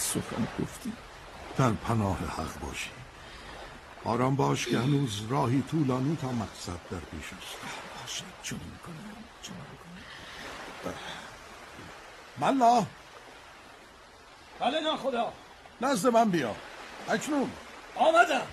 سخن گفتی. در پناه حق باشی. آرام باش که هنوز راهی طولانی تا مقصد در پیش است. باشه، چون میکنم. ملا، بله ناخدا. نزد من بیا اکنون. آمدم.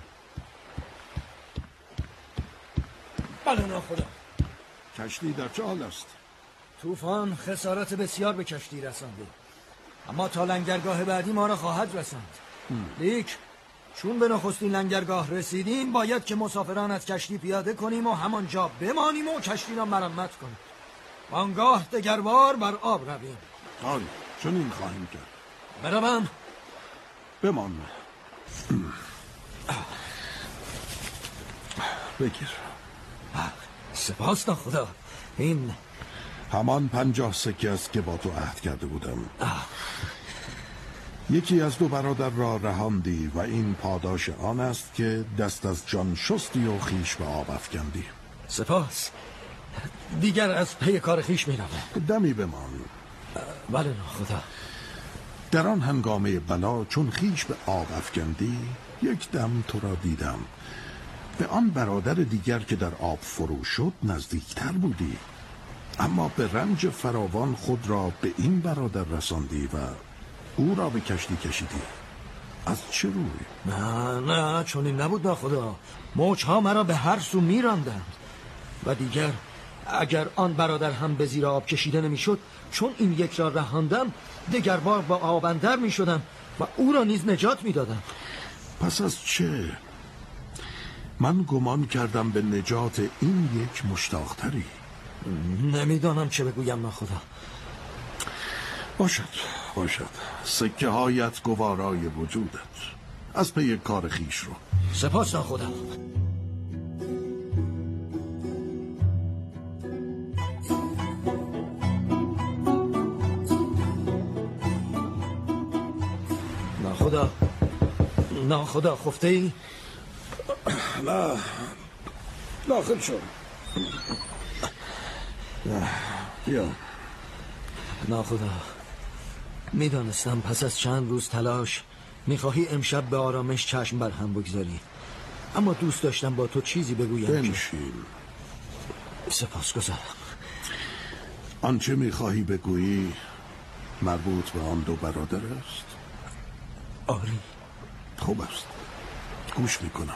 بله ناخدا. کشتی در چه حال است؟ طوفان خسارت بسیار به کشتی رسانده، اما تا لنگرگاه بعدی ما را خواهد رساند. لیک چون به نخستین لنگرگاه رسیدیم باید که مسافران از کشتی پیاده کنیم و همانجا بمانیم و کشتی را مرمت کنیم. آنگاه دگربار بر آب رویم. آری، چنین خواهیم کرد. بروم؟ بمان. بگیر. سپاس ناخدا. این همان 50 سکه است که با تو عهد کرده بودم. یکی از 2 برادر را رهاندی و این پاداش آن است که دست از جان شستی و خیش به آب افکندی. سپاس. دیگر از پی کار خیش می روم. دمی بمان. بله ناخدا. در آن هنگامه بلا چون خیش به آب افکندی، یک دم تو را دیدم. به آن برادر دیگر که در آب فرو شد نزدیکتر بودی، اما به رنج فراوان خود را به این برادر رساندی و او را به کشتی کشیدی. از چه روی؟ نه چون این نبود ناخدا. موجها مرا به هر سو می راندند و دیگر اگر آن برادر هم به زیر آب کشیده نمی شد، چون این یک را رهاندم دگر بار با آب اندر می شدم و او را نیز نجات می دادم. پس از چه؟ من گمان کردم به نجات این یک مشتاقتری. نمیدانم چه بگویم ناخدا. باشد سکه هایت گوارای وجودت. از پی کار خیش رو. سپاس ناخدا. ناخدا خفته ای؟ نه، داخل شو. بیا. ناخدا، میدانستم پس از چند روز تلاش میخواهی امشب به آرامش چشم بر هم بگذاری، اما دوست داشتم با تو چیزی بگویم. بنشین. سپاسگزارم. آنچه میخواهی بگویی مربوط به آن 2 برادر است؟ آری. خوب است، گوش میکنم.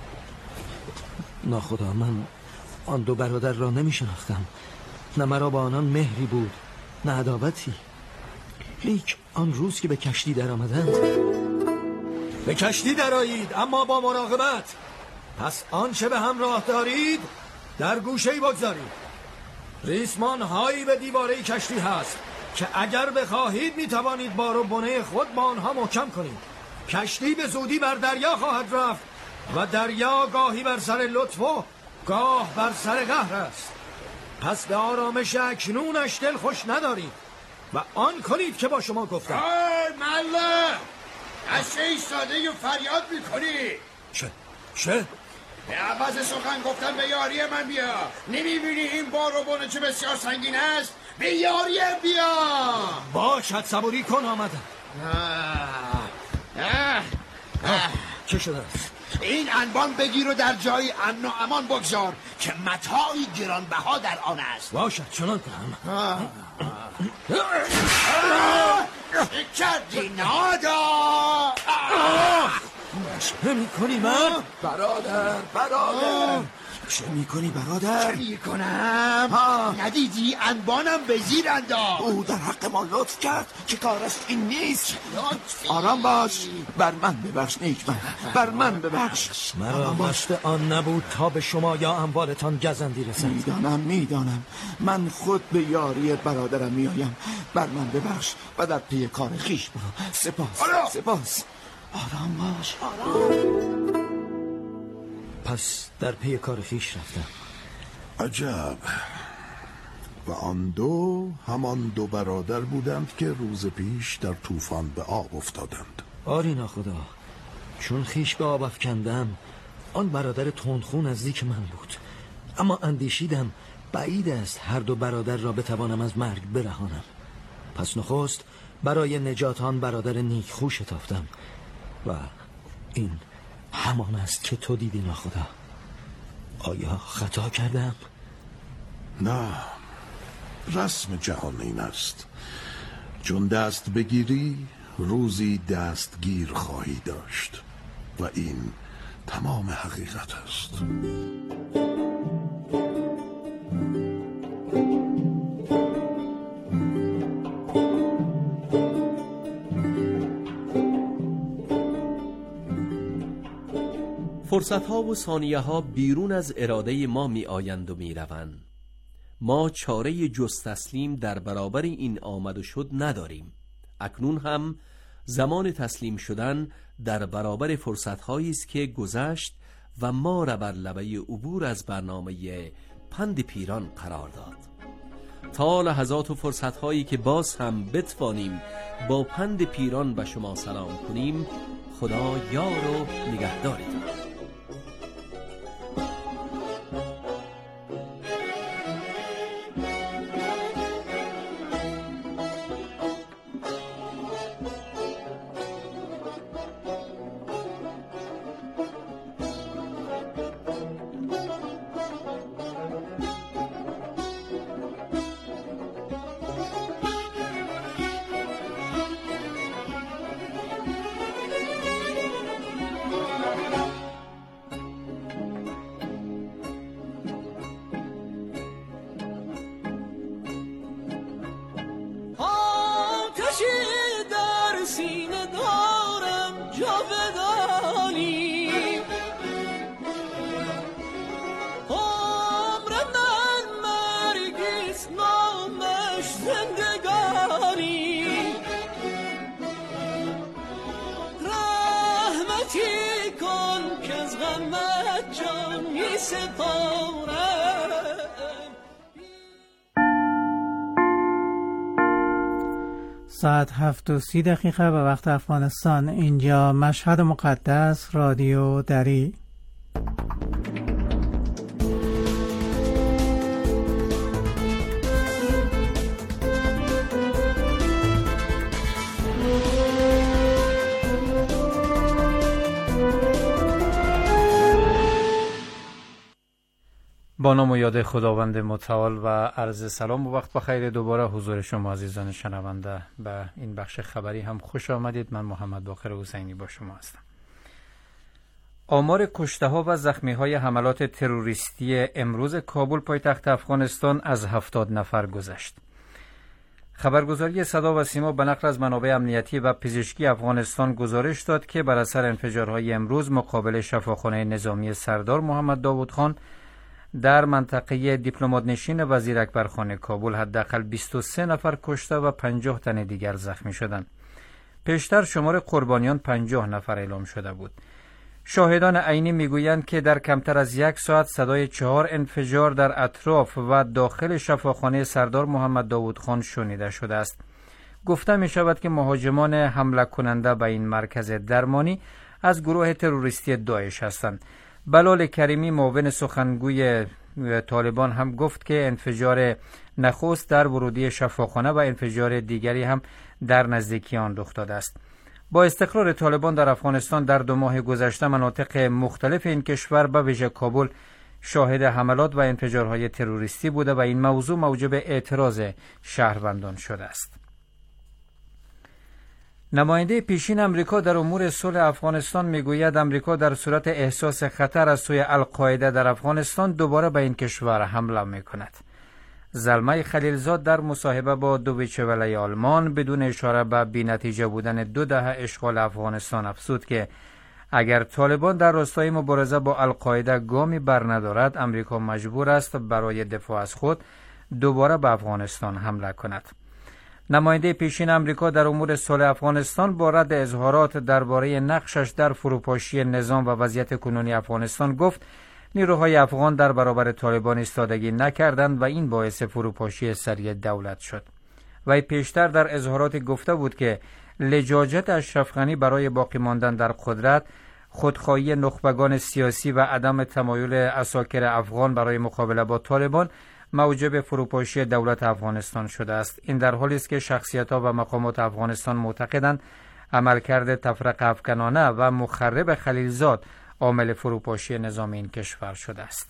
ناخدا، من آن 2 برادر را نمیشناختم. نه مرا با آنان مهری بود نه عداوتی. لیک آن روز که به کشتی در آمدند، به کشتی درآیید اما با مراقبت. پس آنچه به همراه دارید در گوشه‌ای بگذارید. ریسمان هایی به دیواره کشتی هست که اگر بخواهید میتوانید بار و بنه خود با آنها محکم کنید. کشتی به زودی بر دریا خواهد رفت و دریا گاهی بر سر لطف و گاه بر سر قهر است. پس به آرامش اکنونش دل خوش ندارید و آن کنید که با شما گفتم. مله اشه ایستاده و فریاد میکنی؟ چه؟ به عوض سخن گفتن به یاری من بیا. نمیبینی این بار و بونه چه بسیار سنگین است؟ به یاری بیا. باشد، صبوری کن، آمدم. چه شده است؟ این انبان بگیر و در جایی امن و امان بگذار که متاعی گرانبها در آن است. باشد، چنان کنم. چه کردی نادا؟ چه میکنی من؟ برادر چه میکنی برادر؟ چه میکنم؟ ندیدی انبانم به زیر انداخت. او در حق ما لطف کرد که کارش این نیست. آرام باش. بر من ببخش نیکمرد، بر من ببخش. مرا مشت آن نبود تا به شما یا اموالتان گزندی رسد. میدانم. من خود به یاری برادرم میآیم. بر من ببخش و در پی کار خیش برو. سپاس. آرام باش. پس در پی کار خیش رفتم. عجب. و آن 2 همان 2 برادر بودند که روز پیش در طوفان به آب افتادند. آری ناخدا، چون خیش به آب افکندم آن برادر تندخون نزدیک من بود، اما اندیشیدم بعید است هر 2 برادر را بتوانم از مرگ برهانم. پس نخست برای نجات آن برادر نیکخو شتافتم و این همان است که تو دیدی ناخدا. آیا خطا کردم؟ نه، رسم جهان این است، چون دست بگیری روزی دستگیر خواهی داشت و این تمام حقیقت است. فرصت‌ها و ثانیه‌ها بیرون از اراده ما می آیند و می روند. ما چاره جز تسلیم در برابر این آمد و شد نداریم. اکنون هم زمان تسلیم شدن در برابر فرصت‌هایی است که گذشت و ما را بر لبه عبور از برنامه پند پیران قرار داد. تا لحظات و فرصت‌هایی که باز هم بتوانیم با پند پیران به شما سلام کنیم، خدا یار و نگهدارتان. ساعت 7:30 به وقت افغانستان. اینجا مشهد مقدس، رادیو دری. با نام و یاد خداوند متعال و عرض سلام و وقت بخیر دوباره حضور شما عزیزان شنونده. به این بخش خبری هم خوش آمدید. من محمد باقر حسینی با شما هستم. آمار کشته ها و زخمی های حملات تروریستی امروز کابل پایتخت افغانستان از 70 نفر گذشت. خبرگزاری صدا و سیما به نقل از منابع امنیتی و پزشکی افغانستان گزارش داد که بر اثر انفجارهای امروز مقابل شفاخانه نظامی سردار محمد داوود خان در منطقه دیپلمات نشین وزیر اکبرخان کابل حداقل 23 نفر کشته و 50 تن دیگر زخمی شدند. پیشتر شمار قربانیان 50 نفر اعلام شده بود. شاهدان عینی میگویند که در کمتر از 1 ساعت صدای 4 انفجار در اطراف و داخل شفاخانه سردار محمد داوود خان شنیده شده است. گفته می شود که مهاجمان حمله کننده به این مرکز درمانی از گروه تروریستی داعش هستند. بلال کریمی معاون سخنگوی طالبان هم گفت که انفجار نخست در ورودی شفاخانه و انفجار دیگری هم در نزدیکی آن رخ داده است. با استقرار طالبان در افغانستان در 2 ماه گذشته مناطق مختلف این کشور به ویژه کابل شاهد حملات و انفجارهای تروریستی بوده و این موضوع موجب اعتراض شهروندان شده است. نماینده پیشین امریکا در امور صلح افغانستان میگوید امریکا در صورت احساس خطر از سوی القاعده در افغانستان دوباره به این کشور حمله میکند. زلمه خلیلزاد در مصاحبه با دویچه وله آلمان بدون اشاره به بی‌نتیجه بودن 2 دهه اشغال افغانستان افزود که اگر طالبان در راستای مبارزه با القاعده گامی برندارد امریکا مجبور است برای دفاع از خود دوباره به افغانستان حمله کند. نماینده پیشین امریکا در امور صلح افغانستان با رد اظهارات درباره نقشش در فروپاشی نظام و وضعیت کنونی افغانستان گفت نیروهای افغان در برابر طالبان ایستادگی نکردند و این باعث فروپاشی سریع دولت شد. وی پیشتر در اظهارات گفته بود که لجاجت اشرف غنی برای باقی ماندن در قدرت، خودخواهی نخبگان سیاسی و عدم تمایل عساکر افغان برای مقابله با طالبان موجب فروپاشی دولت افغانستان شده است. این در حالی است که شخصیت‌ها و مقامات افغانستان معتقدند عملکرد تفرقه افکنانه و مخرب خلیلزاد عامل فروپاشی نظام این کشور شده است.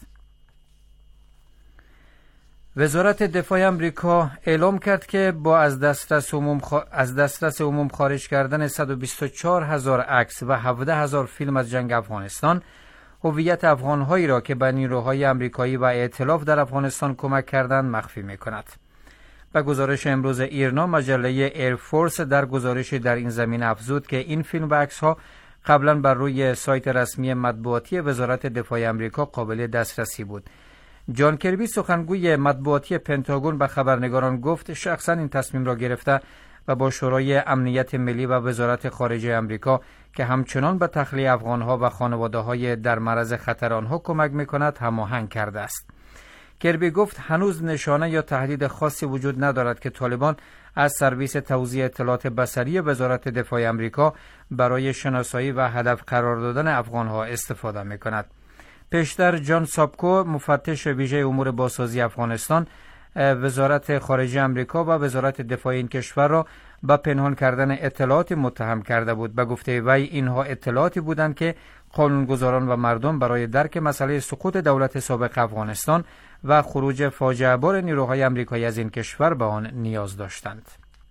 وزارت دفاع آمریکا اعلام کرد که با از دسترس عموم خارج کردن 124,000 عکس و 17,000 فیلم از جنگ افغانستان، هویت افغان‌هایی را که به نیروهای آمریکایی و ائتلاف در افغانستان کمک کردند مخفی می‌کند. به گزارش امروز ایرنا، مجله ایرفورس در گزارشی در این زمینه افزود که این فیلم و عکس‌ها قبلا بر روی سایت رسمی مطبوعاتی وزارت دفاع آمریکا قابل دسترسی بود. جان کربی، سخنگوی مطبوعاتی پنتاگون، به خبرنگاران گفت شخصا این تصمیم را گرفته و با شورای امنیت ملی و وزارت خارجه آمریکا که همچنان به تخلیه افغانها و خانواده‌های در معرض خطر آنها کمک می‌کند هماهنگ کرده است. کربی گفت هنوز نشانه یا تهدید خاصی وجود ندارد که طالبان از سرویس توزیع اطلاعات بصری وزارت دفاع آمریکا برای شناسایی و هدف قرار دادن افغانها استفاده می‌کند. پیشتر جان سابکو، مفتش ویژه امور بازسازی افغانستان، وزارت خارجه آمریکا و وزارت دفاع این کشور را به پنهان کردن اطلاعات متهم کرده بود. به گفته وی اینها اطلاعاتی بودند که قانونگذاران و مردم برای درک مسئله سقوط دولت سابق افغانستان و خروج فاجعه بار نیروهای آمریکایی از این کشور به آن نیاز داشتند.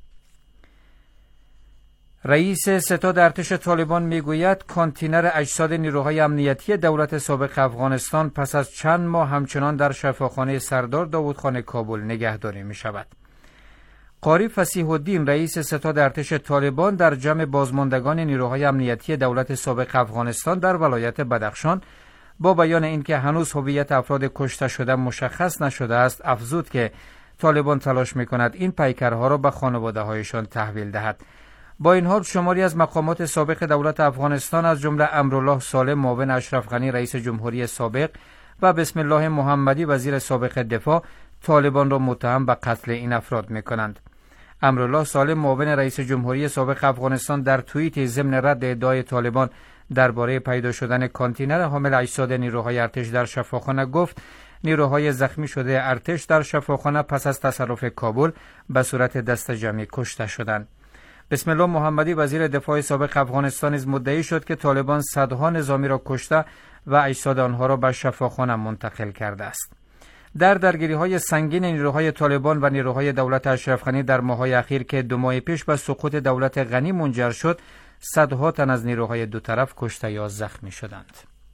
رئیس ستاد ارتش طالبان میگوید کانتینر اجساد نیروهای امنیتی دولت سابق افغانستان پس از چند ماه همچنان در شفاخانه سردار داوودخان کابل نگهداری می شود. قاری فصیح الدین، رئیس ستاد ارتش طالبان، در جمع بازماندگان نیروهای امنیتی دولت سابق افغانستان در ولایت بدخشان با بیان اینکه هنوز هویت افراد کشته شده مشخص نشده است، افزود که طالبان تلاش می‌کند این پیکرها را به خانواده‌هایشان تحویل دهد. با این حال شماری از مقامات سابق دولت افغانستان از جمله امرالله سالم، معاون اشرف غنی رئیس جمهوری سابق و بسم الله محمدی وزیر سابق دفاع، طالبان را متهم به قتل این افراد می‌کنند. امرالله سالم، معاون رئیس جمهوری سابق افغانستان، در توییت ضمن رد ادعای طالبان درباره پیدا شدن کانتینر حامل اجساد نیروهای ارتش در شفاخانه گفت نیروهای زخمی شده ارتش در شفاخانه پس از تصرف کابل به صورت دسته جمعی کشته شدند. بسم الله محمدی وزیر دفاع سابق افغانستان نیز مدعی شد که طالبان صدها نظامی را کشته و اجساد آنها را به شفاخانه منتقل کرده است. در درگیری‌های سنگین نیروهای طالبان و نیروهای دولت اشرف غنی در ماه‌های اخیر که 2 ماه پیش به سقوط دولت غنی منجر شد، صدها تن از نیروهای دو طرف کشته یا زخمی شدند.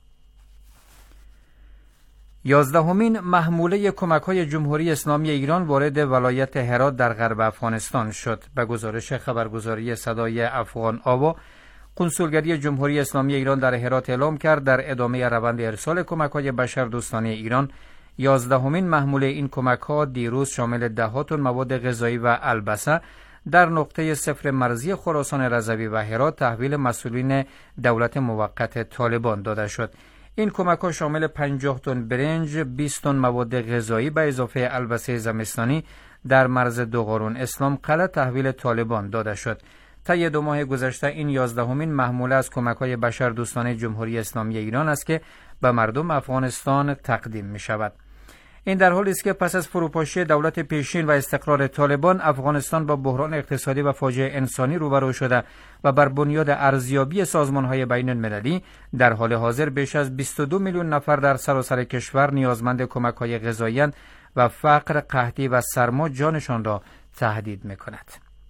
11مین محموله کمک‌های جمهوری اسلامی ایران وارد ولایت هرات در غرب افغانستان شد. به گزارش خبرگزاری صدای افغان آوا، کنسولگری جمهوری اسلامی ایران در هرات اعلام کرد در ادامه روند ارسال کمک‌های بشردوستانه ایران 11مین محموله این کمک‌ها دیروز شامل 10 تن مواد غذایی و البسه در نقطه صفر مرزی خراسان رضوی و هرات تحویل مسئولین دولت موقت طالبان داده شد. این کمک‌ها شامل 50 تن برنج، 20 تن مواد غذایی به اضافه البسه زمستانی در مرز دوغارون اسلام قلعه تحویل طالبان داده شد. طی 2 ماه گذشته این 11مین محموله از کمک‌های بشردوستانه جمهوری اسلامی ایران است که به مردم افغانستان تقدیم می‌شود. این در حالی است که پس از فروپاشی دولت پیشین و استقرار طالبان، افغانستان با بحران اقتصادی و فاجعه انسانی روبرو شده و بر بنیاد ارزیابی سازمان‌های بین‌المللی در حال حاضر بیش از 22 میلیون نفر در سراسر کشور نیازمند کمک‌های غذایی و فقر، قحطی و سرما جانشان را تهدید می‌کند.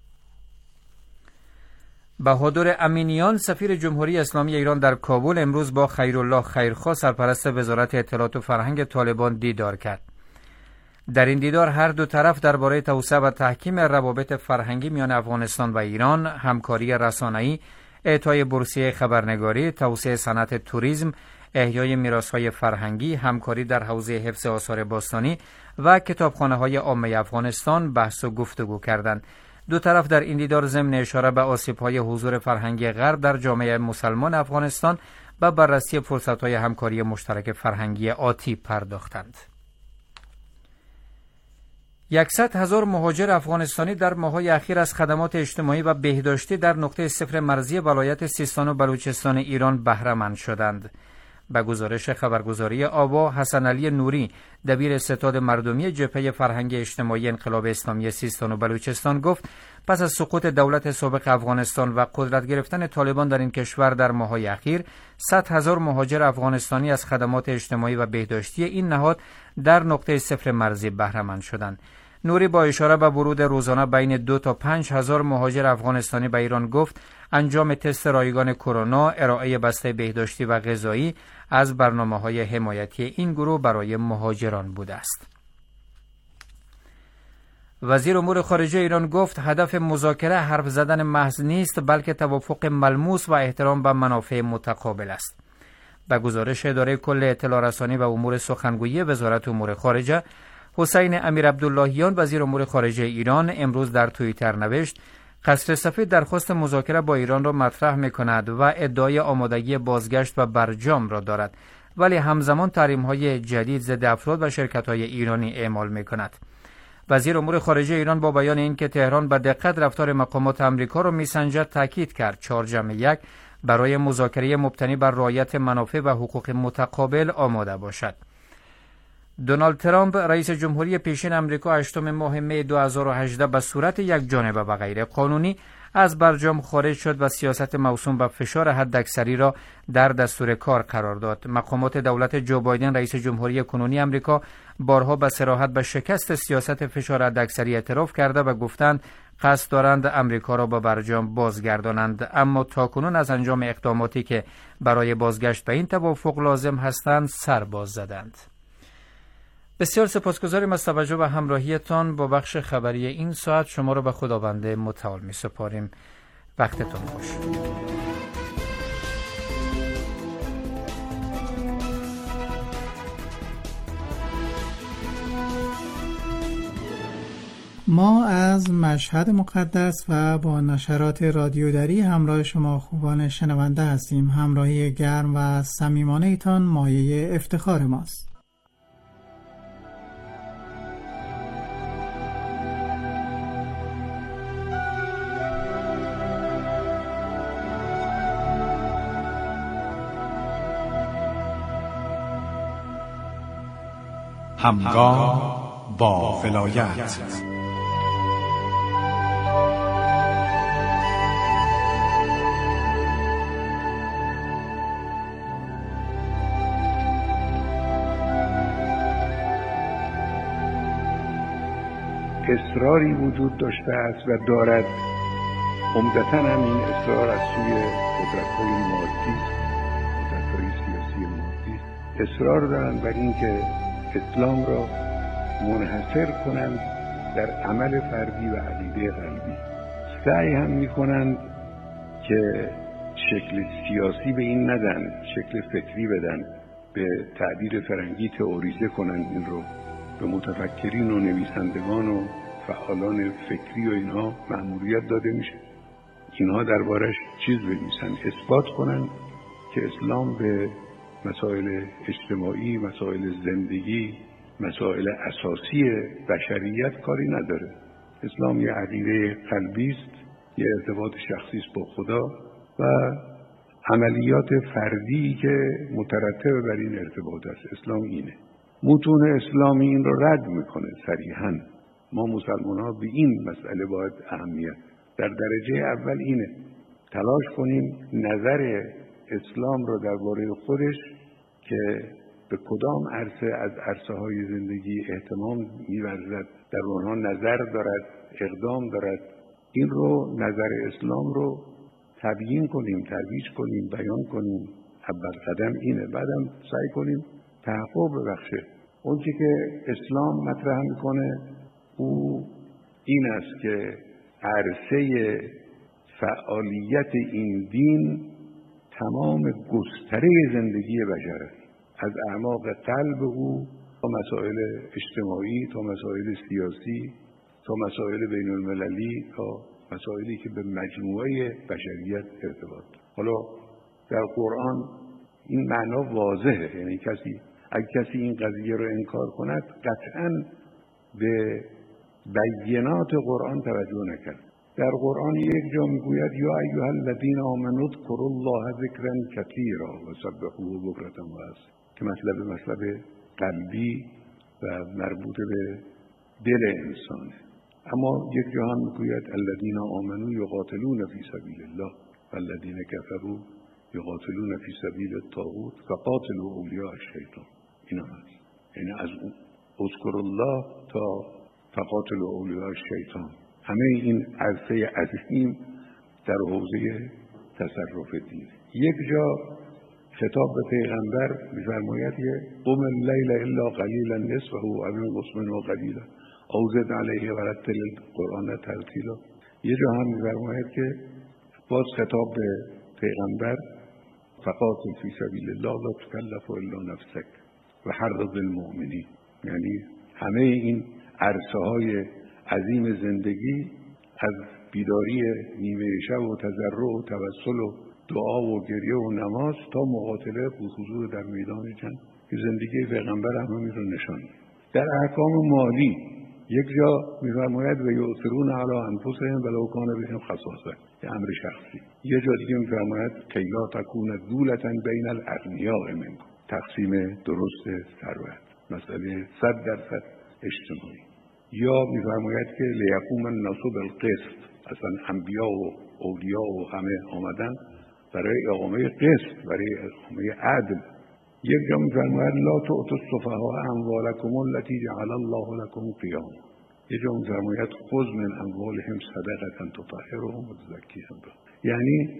بهادر امینیان، سفیر جمهوری اسلامی ایران در کابل، امروز با خیرالله خیرخواه، سرپرست وزارت اطلاعات و فرهنگ طالبان دیدار کرد. در این دیدار هر دو طرف درباره توسعه و تحکیم روابط فرهنگی میان افغانستان و ایران، همکاری رسانه‌ای، اعطای بورسیه خبرنگاری، توسعه صنعت توریسم، احیای میراث‌های فرهنگی، همکاری در حوزه حفظ آثار باستانی و کتابخانه‌های عامه افغانستان بحث و گفتگو کردند. دو طرف در این دیدار ضمن اشاره به آسیب‌های حضور فرهنگی غرب در جامعه مسلمان افغانستان و بررسی فرصت‌های همکاری مشترک فرهنگی آتی پرداختند. 100,000 مهاجر افغانستانی در ماه‌های اخیر از خدمات اجتماعی و بهداشتی در نقطه صفر مرزی ولایت سیستان و بلوچستان ایران بهره مند شدند. به گزارش خبرگزاری آوا، حسن علی نوری دبیر ستاد مردمی جبهه فرهنگ اجتماعی انقلاب اسلامی سیستان و بلوچستان گفت پس از سقوط دولت سابق افغانستان و قدرت گرفتن طالبان در این کشور در ماه‌های اخیر 100,000 مهاجر افغانستانی از خدمات اجتماعی و بهداشتی این نهاد در نقطه صفر مرزی بهره مند شدند. نوری با اشاره به ورود روزانه بین 2 تا 5,000 مهاجر افغانستانی به ایران گفت انجام تست رایگان کرونا، ارائه بسته بهداشتی و غذایی از برنامه‌های حمایتی این گروه برای مهاجران بوده است. وزیر امور خارجه ایران گفت هدف مذاکره حرف زدن محض نیست، بلکه توافق ملموس و احترام به منافع متقابل است. به گزارش اداره کل اطلاع رسانی و امور سخنگویی وزارت امور خارجه، حسین امیر عبداللهیان وزیر امور خارجه ایران امروز در توییتر نوشت قصر سفید درخواست مذاکره با ایران را مطرح می‌کند و ادعای آمادگی بازگشت و برجام را دارد، ولی همزمان تحریم‌های جدید ضد افراد و شرکت‌های ایرانی اعمال می‌کند. وزیر امور خارجه ایران با بیان اینکه تهران به دقت رفتار مقامات آمریکا را می‌سنجد تاکید کرد 4+1 برای مذاکره مبتنی بر رعایت منافع و حقوق متقابل آماده باشد. دونالد ترامپ رئیس جمهوری پیشین آمریکا 8 ماه می 2018 به صورت یک جانبه و غیر قانونی از برجام خارج شد و سیاست موسوم به فشار حداکثری را در دستور کار قرار داد. مقامات دولت جو بایدن رئیس جمهوری کنونی آمریکا بارها به صراحت به شکست سیاست فشار حداکثری اعتراف کرده و گفتند قصد دارند آمریکا را به برجام بازگردانند، اما تاکنون از انجام اقداماتی که برای بازگشت به این توافق لازم هستند سر باز زدند. بسیار سپاسگزاریم از توجه و همراهیتان با بخش خبری این ساعت. شما را به خداوند متعال می سپاریم. وقتتون خوش. ما از مشهد مقدس و با نشرات رادیو دری همراه شما خوبان شنونده هستیم. همراهی گرم و صمیمانه ایتان مایه افتخار ماست. همگام با ولایت. اصراری وجود داشته است و دارد، عمدتاً هم این اصرار از سوی قدرت‌های مادی، قدرت‌های سیاسی مادی اصرار دارند بر اینکه اسلام را منحصر کنند در عمل فردی و عقیده قلبی. سعی هم می‌کنند که شکل سیاسی به این ندن، شکل فکری بدن، به تعبیر فرنگی تئوریزه کنند این رو، به متفکرین و نویسندگان و فعالان فکری و اینها مأموریت داده میشه اینها دربارش چیز بنویسن، اثبات کنن که اسلام به مسائل اجتماعی، مسائل زندگی، مسائل اساسی بشریت کاری نداره. اسلام یه عقیده قلبی است، یه ارتباط شخصی است با خدا و عملیات فردی که مترتب بر این ارتباط است. اسلام اینه. متون اسلامی این رو رد میکنه صریحاً. ما مسلمان ها به این مسئله باید اهمیت در درجه اول اینه تلاش کنیم نظر اسلام رو درباره خودش که به کدام عرصه از عرصه های زندگی اهتمام می‌ورزد، در اونها نظر دارد، اقدام دارد، این رو نظر اسلام رو تبیین کنیم، ترویج کنیم، بیان کنیم. اول قدم اینه. بعدم سعی کنیم تحقق ببخشه. اون چی که اسلام مطرح میکنه او این است که عرصه فعالیت این دین تمام گستره زندگی بشر است، از اعماق قلب او تا مسائل اجتماعی، تا مسائل سیاسی، تا مسائل بین المللی، تا مسائلی که به مجموعه بشریت ارتباط. حالا در قرآن این معنا واضحه، یعنی اگه کسی این قضیه رو انکار کند قطعاً به بینات قرآن توجه نکرد. در قرآن یک جا میگوید یا ایها الذین آمنوا اذکروا الله ذکرا کثیرا و سبحوه بکرة و اصیلا، که مطلب قلبی و مربوط به دل انسانه. اما یک جا هم میگوید الذین آمنوا یقاتلون فی سبیل الله والذین کفروا یقاتلون فی سبیل الطاغوت فقاتلوا اولیاء الشیطان. اینا هست، یعنی از اذکر الله تا فقاتلوا اولیاء الشیطان، همه این عرصه عظیم در حوزه تصرف دین. یک جا خطاب به پیغمبر می‌فرماید که قم اللیل الا قلیلا نصفه او انقص منه قلیلا او زد علیه ورتل القرآن ترتیلا. یه جا هم می‌فرماید که باز خطاب به پیغمبر فقاتل فی سبیل الله لا تکلف الا نفسک و حرض المؤمنین. یعنی همه این عرصه‌های عظیم زندگی از بیداری نیمه شب و تضرع و توسل و دعا و گریه و نماز تا مقاتله و حضور در میدان جنگ که زندگی پیغمبر همین رو نشان میده. در احکام مالی یک جا می‌فرماید و یؤثرون علی انفسهم ولو کان بهم خصاصه، که امر شخصی. یه جا دیگه می‌فرماید کی لا تکون دولة بین الاغنیاء منکم، تقسیم درست ثروت، مسئله 100% اجتماعی. یا می‌فرماید که لیقوم الناس بالقسط، اصلا انبیا و اولیا و همه آمدن برای اقامه قسط، برای اقامه عدل. یک جا می‌فرماید لا تؤتوا السفهاء اموالکم التي جعل الله لكم قیاما. یک جا می‌فرماید خذ من اموالهم صدقة تطهرهم وتزکیهم بها. یعنی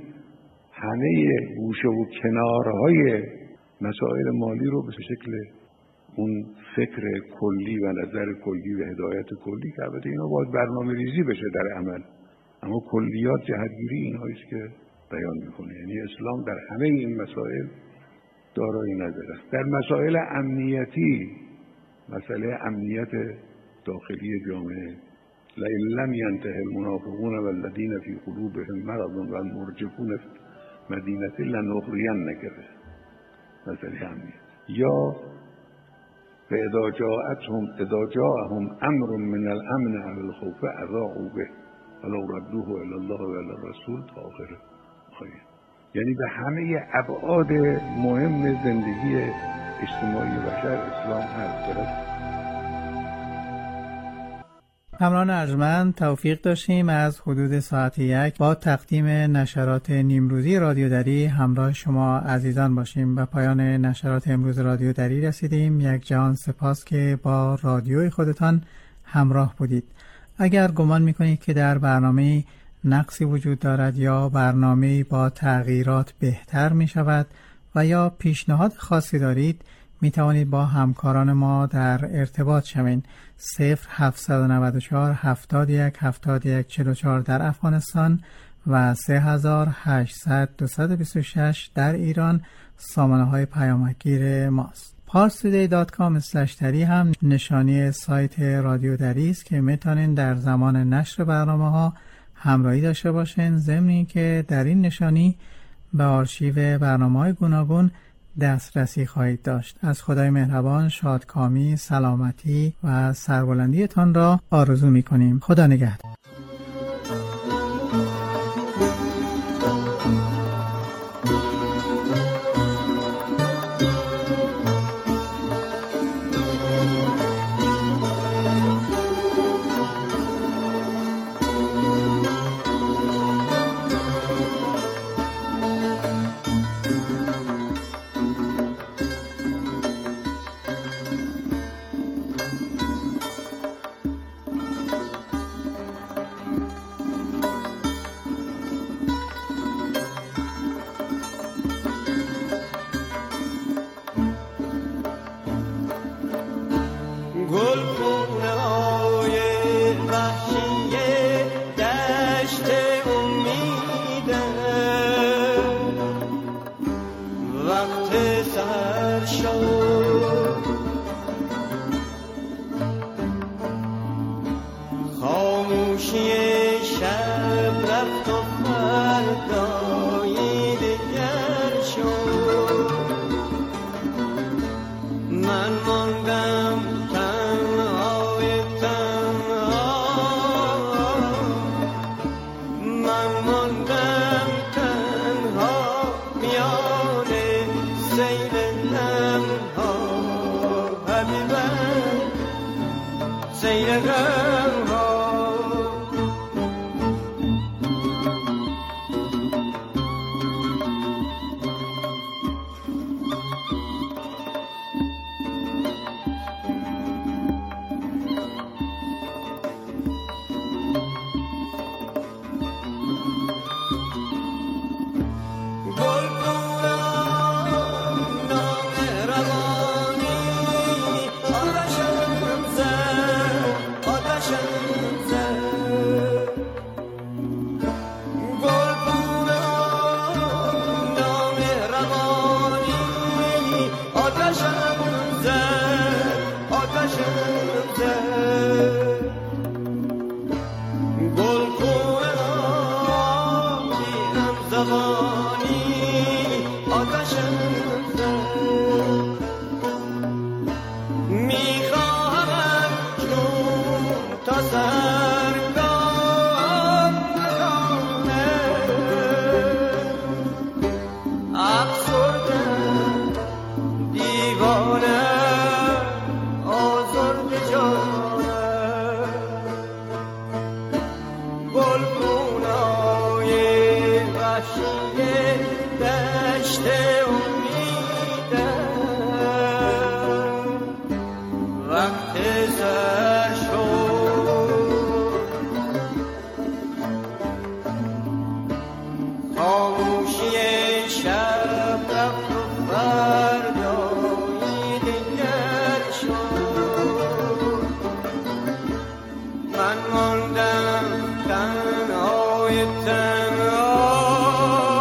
همه گوشه و کنارهای مسائل مالی رو به شکل اون فکر کلی و نظر کلی و هدایت کلی که البته اینا باید برنامه ریزی بشه در عمل، اما کلیات جهتگیری اینهاییست که بیان میکنه. یعنی اسلام در همه این مسائل دارای نظر است. در مسائل امنیتی، مسئله امنیت داخلی جامعه، لئن لم ینته المنافقون والذین فی قلوبهم مرض والمرجفون فی المدینة لنخرجنک بهم، مسئله امنیت. یا فاذا جاءهم امر من الامن او الخوف اذاعوا به ولو ردوه الی الله و الی الرسول تا آخر آیه. یعنی به همه ابعاد مهم زندگی اجتماعی بشر اسلام حرف دارد. همراهان ارجمند، توفیق داشتیم از حدود ساعت 1 با تقدیم نشرات نیمروزی رادیو دری همراه شما عزیزان باشیم. به پایان نشرات امروز رادیو دری رسیدیم. یک جهان سپاس که با رادیوی خودتان همراه بودید. اگر گمان میکنید که در برنامه نقصی وجود دارد یا برنامه با تغییرات بهتر می شود و یا پیشنهاد خاصی دارید، می توانید با همکاران ما در ارتباط شوید. 0794 71 71 44 در افغانستان و 3800 226 در ایران سامانه های پیامکگیر ماست. parstoday.com/dari هم نشانی سایت رادیو دری است که میتونین در زمان نشر برنامه ها همراهی داشته باشین، ضمن اینکه در این نشانی به آرشیو برنامه‌های گوناگون دسترسی خواهید داشت. از خدای مهربان شادکامی، سلامتی و سربلندیتان را آرزو می‌کنیم. خدا نگهدار. من ماندم تنهای تنها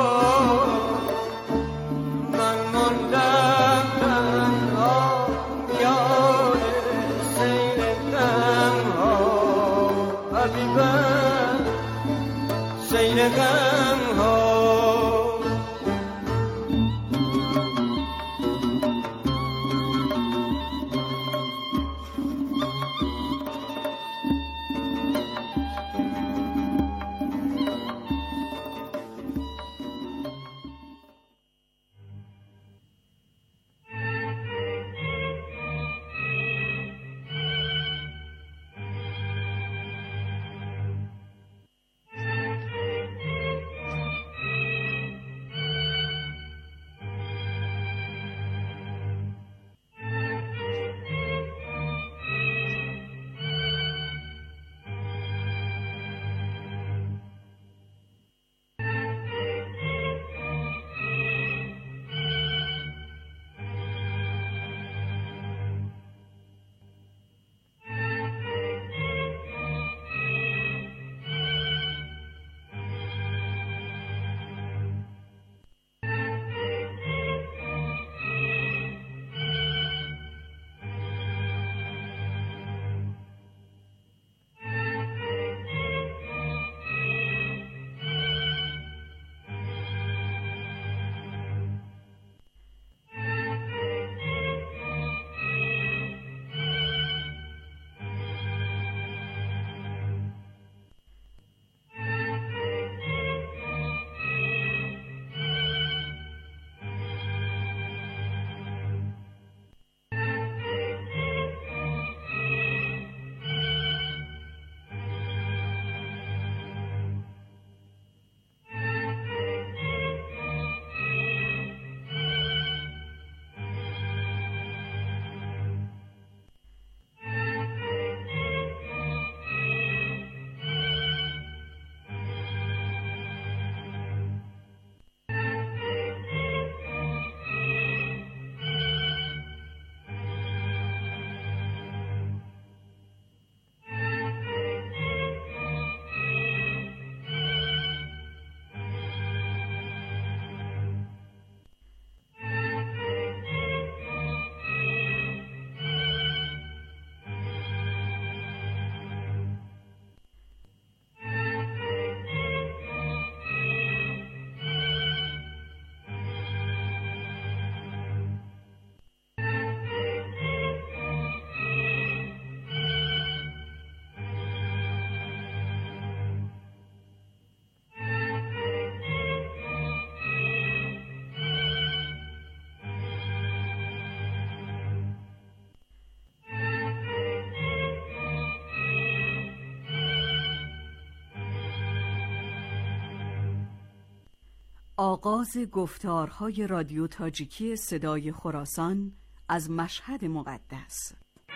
آغاز گفتارهای رادیو تاجیکی صدای خراسان از مشهد مقدس.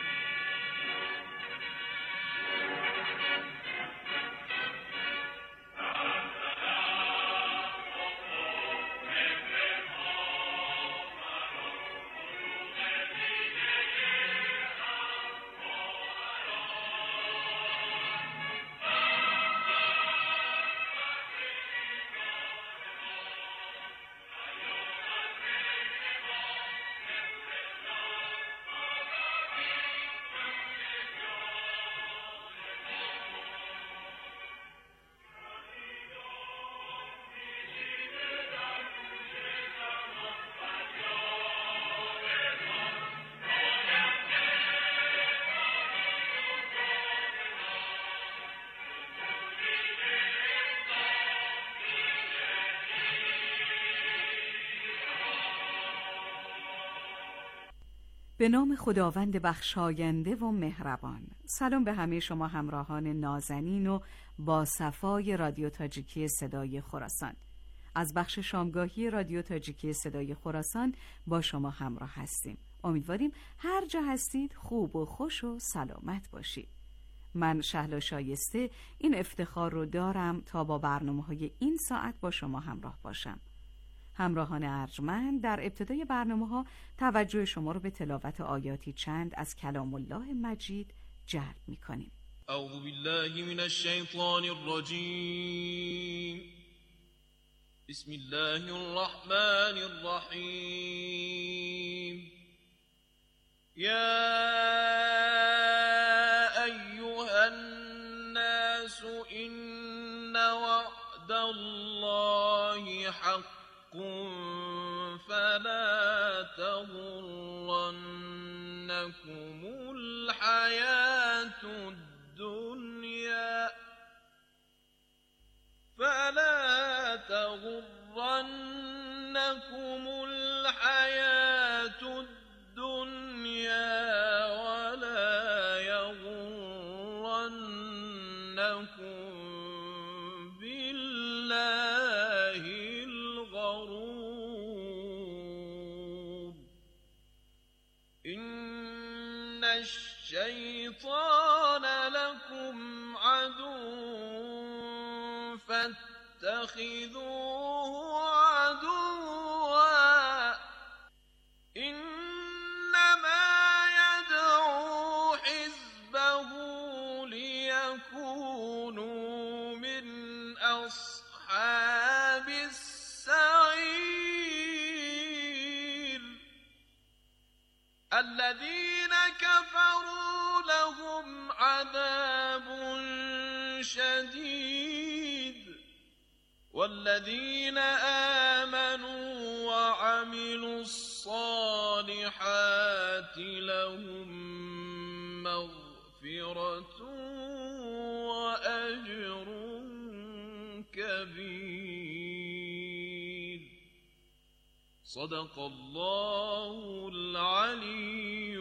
به نام خداوند بخشاینده و مهربان. سلام به همه شما همراهان نازنین و با صفای رادیو تاجیکی صدای خراسان. از بخش شامگاهی رادیو تاجیکی صدای خراسان با شما همراه هستیم. امیدواریم هر جا هستید خوب و خوش و سلامت باشید. من شهلا شایسته این افتخار رو دارم تا با برنامه‌های این ساعت با شما همراه باشم. همراهان ارجمند، در ابتدای برنامه‌ها توجه شما رو به تلاوت آیاتی چند از کلام الله مجید جلب می‌کنیم. اعوذ بالله من الشیطان الرجیم. بسم الله الرحمن الرحیم. یا ایها الناس ان وعد الله حق فلا تغرنكم الحياة الدنيا ولا يغرنكم بالله الغرور. إن الشيطان لكم عدو فاتخذوه عدوا إنما يدعو حزبه ليكونوا من أصحاب السعير. الذين كفروا لهم عذاب شديد والذين آمنوا وعملوا الصالحات لهم مغفرة وأجر كبير. صدق الله العلي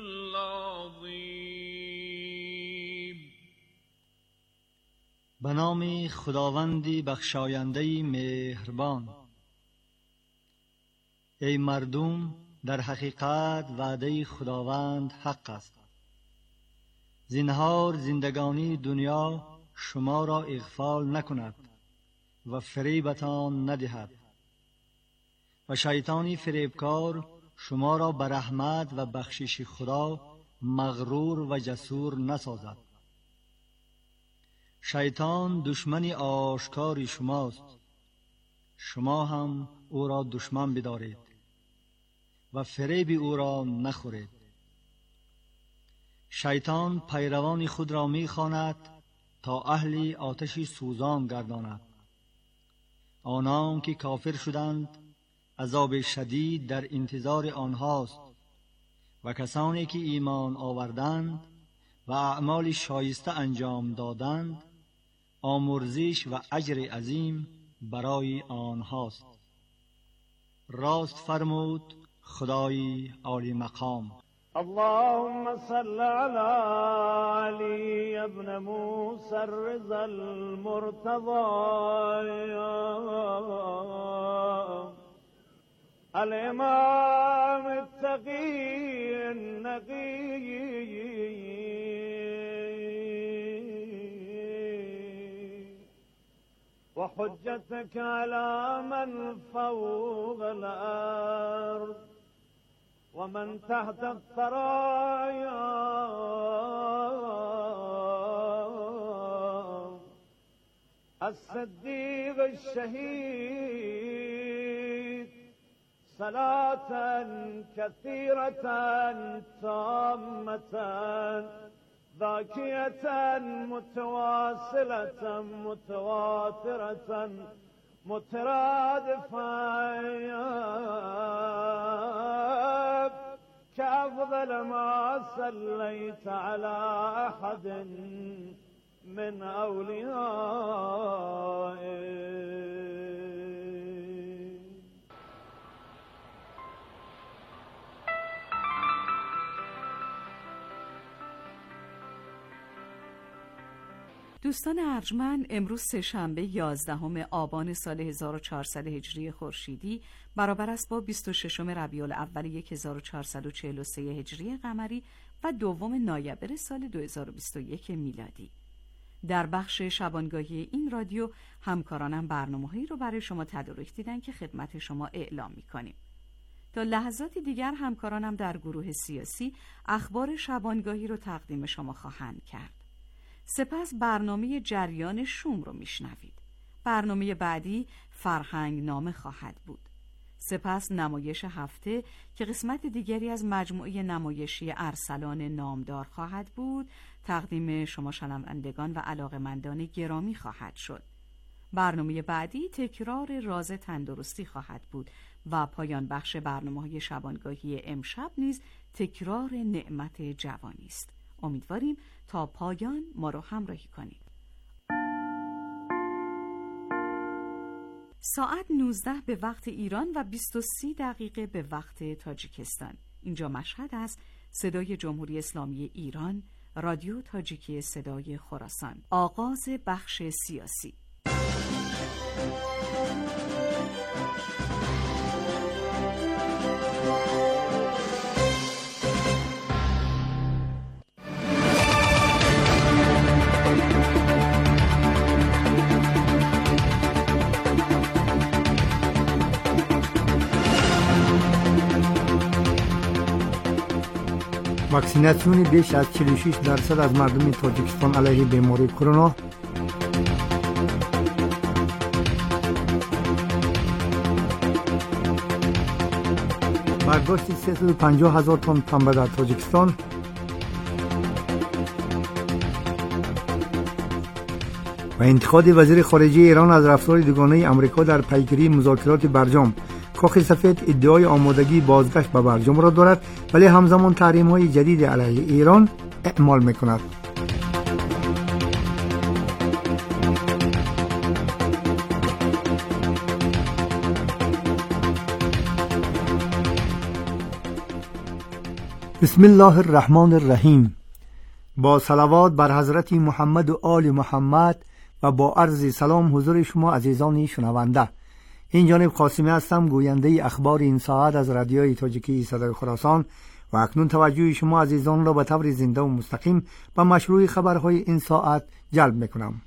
العظيم. به نام خداوندی بخشاینده مهربان. ای مردم، در حقیقت وعده خداوند حق است. زنهار زندگانی دنیا شما را اغفال نکند و فریبتان ندهد و شیطانی فریبکار شما را به رحمت و بخشش خدا مغرور و جسور نسازد. شیطان دشمن آشکار شماست، شما هم او را دشمن بدارید و فریب او را نخورید. شیطان پیروان خود را می‌خواند تا اهل آتش سوزان گرداند. آنان که کافر شدند عذاب شدید در انتظار آنهاست و کسانی که ایمان آوردند و اعمال شایسته انجام دادند آمرزش و اجر عظیم برای آنهاست. راست فرمود خدای عالی مقام. اللهم صل على علي ابن موسى الرضا المرتضى الإمام التقي النقي وحجتك على من فوق الأرض ومن تحت الثرايا الصديق الشهيد صلاة كثيرة تامة ذاكية متواصلة متواترة مترادفة كأفضل ما صليت على أحد من أوليائك. دوستان ارجمند، امروز سه‌شنبه 11 آبان سال 1400 هجری خورشیدی برابر است با 26 ربیع الاول 1443 هجری قمری و 2 نوامبر سال 2021 میلادی. در بخش شبانگاهی این رادیو همکارانم برنامه‌هایی رو برای شما تدارک دیدن که خدمت شما اعلام می‌کنیم. تا لحظات دیگر همکارانم در گروه سیاسی اخبار شبانگاهی رو تقدیم شما خواهند کرد. سپس برنامه جریان شوم رو میشنوید. برنامه بعدی فرهنگ نامه خواهد بود. سپس نمایش هفته که قسمت دیگری از مجموعه نمایشی ارسلان نامدار خواهد بود تقدیم شما شنوندگان و علاقه‌مندان گرامی خواهد شد. برنامه بعدی تکرار راز تندرستی خواهد بود و پایان بخش برنامه‌های شبانگاهی امشب نیز تکرار نعمت جوانی است. امیدواریم تا پایان ما رو همراهی کنید. ساعت 19 به وقت ایران و 23 دقیقه به وقت تاجیکستان. اینجا مشهد است. صدای جمهوری اسلامی ایران، رادیو تاجیکی صدای خراسان. آغاز بخش سیاسی. واکسیناسیون بیش از 46% از مردم تاجیکستان علیه بیماری کرونا. برداشت 350,000 تن پنبه در تاجیکستان. و انتقاد وزیر خارجه ایران از رفتار دوگانه آمریکا در پیگیری مذاکرات برجام. کاخ سفید ادعای آمادگی بازگشت به برجام را دارد ولی همزمان تحریم‌های جدید علیه ایران اعمال می‌کند. بسم الله الرحمن الرحیم. با صلوات بر حضرت محمد و آل محمد و با عرض سلام حضور شما عزیزان شنونده. این جانب قاسمی هستم، گوینده اخبار این ساعت از رادیوی تاجیکی صدای خراسان و اکنون توجه شما عزیزان را به طور زنده و مستقیم به مشروع خبرهای این ساعت جلب میکنم.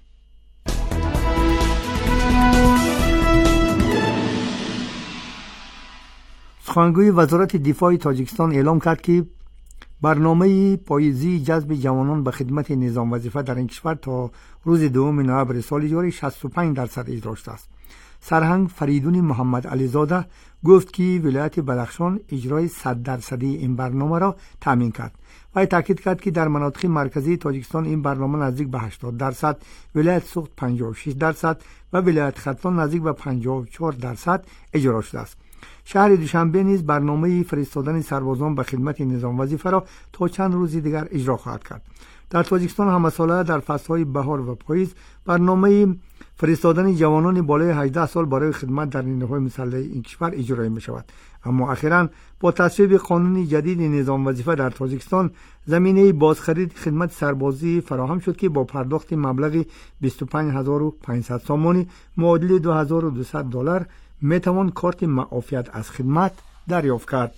سخنگوی وزارت دفاع تاجیکستان اعلام کرد که برنامه پاییزی جذب جوانان به خدمت نظام وظیفه در این کشور تا روز 2 نوامبر سال جاری 65% اجرا شده است. سرهنگ فریدون محمد علیزاده گفت که ولایت بدخشان اجرای 100% این برنامه را تامین کرد و تاکید کرد که در مناطق مرکزی تاجیکستان این برنامه نزدیک به 80%، ولایت سوخت 56% و ولایت ختلان نزدیک به 54% اجرا شده است. شهر دوشنبه نیز برنامه فرستادن سربازان به خدمت نظام وظیفه را تا چند روز دیگر اجرا خواهد کرد. در تاجیکستان همساله در فصلهای بهار و پاییز برنامه فرستادن جوانان بالای 18 سال برای خدمت در نیروهای مسلح این کشور اجرایی می شود. اما اخیراً با تصویب قانون جدید نظام وظیفه در تاجیکستان زمینه بازخرید خدمت سربازی فراهم شد که با پرداخت مبلغ 25500 سامانی معادل $2200 می توان کارت معافیت از خدمت دریافت کرد.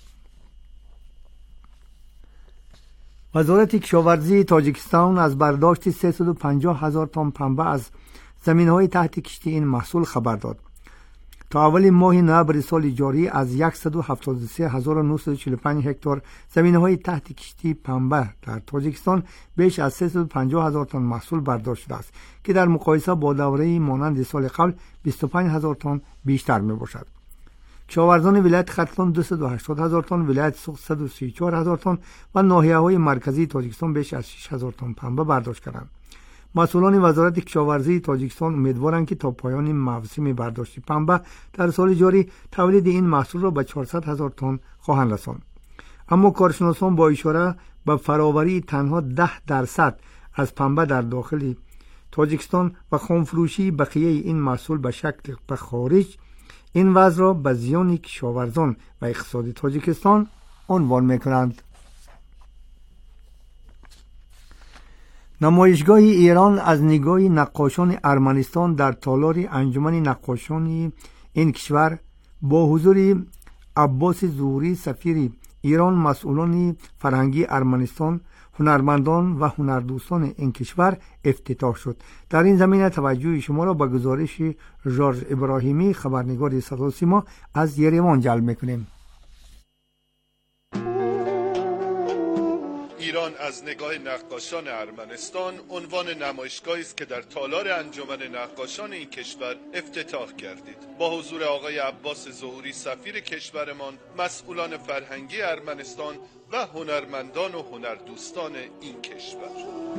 وزارت کشاورزی تاجیکستان از برداشت 350,000 تن پنبه از زمین‌های تحت کشتی این محصول خبر داد. تا اول ماه نوامبر سال جاری از 173,945 هکتار زمین‌های تحت کشتی پنبه در تاجیکستان بیش از 350,000 تن محصول برداشت شده است که در مقایسه با دوره مانند سال قبل 25,000 تن بیشتر می‌باشد. کشاورزان ولایت ختلان 280,000 تن، ولایت سوخت 134,000 تن و ناحیه‌های مرکزی تاجیکستان بیش از 6,000 تن پنبه برداشت کردند. مسئولان وزارت کشاورزی تاجیکستان امیدوارند که تا پایان موسم برداشت پنبه در سال جاری تولید این محصول را به 400,000 تن خواهند رساند. اما کارشناسان با اشاره به فراوری تنها 10% از پنبه در داخل تاجیکستان و خامفروشی بقیه این محصول به شکل به خارج، این وضع را به زیان کشاورزان و اقتصاد تاجیکستان عنوان می‌کنند. نمایشگاه ایران از نگاه نقاشان ارمنستان در تالار انجمن نقاشان این کشور با حضور عباس ظهوری سفیر ایران، مسئولان فرهنگی ارمنستان، هنرمندان و هنردوستان این کشور افتتاح شد. در این زمینه توجه شما را به گزارش ژورژ ابراهیمی خبرنگار صدا و سیما از یریوان جلب می‌کنیم. ایران از نگاه نقاشان ارمنستان عنوان نمایشگاهی است که در تالار انجمن نقاشان این کشور افتتاح گردید. با حضور آقای عباس ظهوری سفیر کشورمان، مسئولان فرهنگی ارمنستان و هنرمندان و هنردوستان این کشور.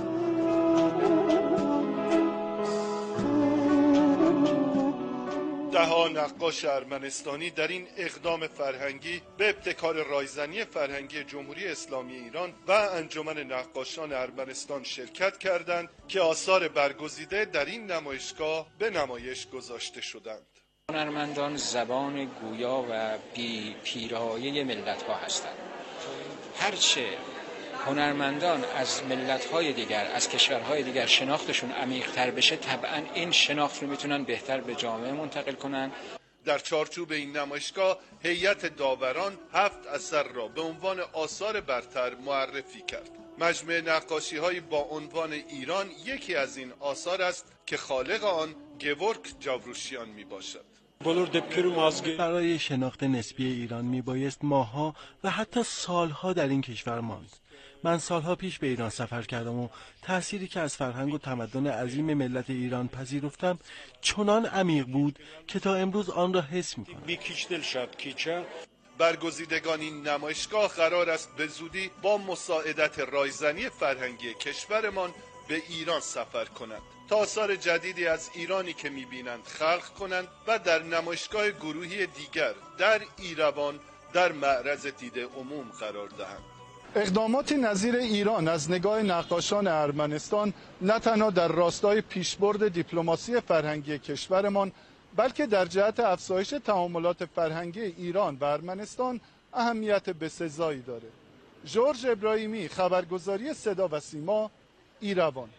ده‌ها نقاش ارمنستانی در این اقدام فرهنگی به ابتکار رایزنی فرهنگی جمهوری اسلامی ایران و انجمن نقاشان ارمنستان شرکت کردند که آثار برگزیده در این نمایشگاه به نمایش گذاشته شدند. هنرمندان زبان گویا و بی پیرایه ملت‌ها هستند. هرچه هنرمندان از ملت‌های دیگر، از کشورهای دیگر شناختشون عمیق‌تر بشه، طبعاً این شناخت رو میتونن بهتر به جامعه منتقل کنن. در چارچوب این نمایشگاه هیئت داوران 7 اثر را به عنوان آثار برتر معرفی کرد. مجموعه نقاشی‌های با عنوان ایران یکی از این آثار است که خالق آن گورگ جاوروشیان میباشد. برای شناخت نسبی ایران میبایست ماه‌ها و حتی سالها در این کشور ماند. من سالها پیش به ایران سفر کردم و تأثیری که از فرهنگ و تمدن عظیم ملت ایران پذیرفتم چنان عمیق بود که تا امروز آن را حس می‌کنم. برگزیدگان این نمایشگاه قرار است به زودی با مساعدت رایزنی فرهنگی کشورمان به ایران سفر کنند تا آثار جدیدی از ایرانی که می‌بینند خلق کنند و در نمایشگاه گروهی دیگر در ایروان در معرض دید عموم قرار دهند. اقدامات نظیر ایران از نگاه نقاشان ارمنستان نه تنها در راستای پیشبرد دیپلماسی فرهنگی کشورمان، بلکه در جهت افزایش تعاملات فرهنگی ایران و ارمنستان اهمیت بسزایی داره. ژورژ ابراهیمی، خبرگزاری صدا و سیما، ایروان.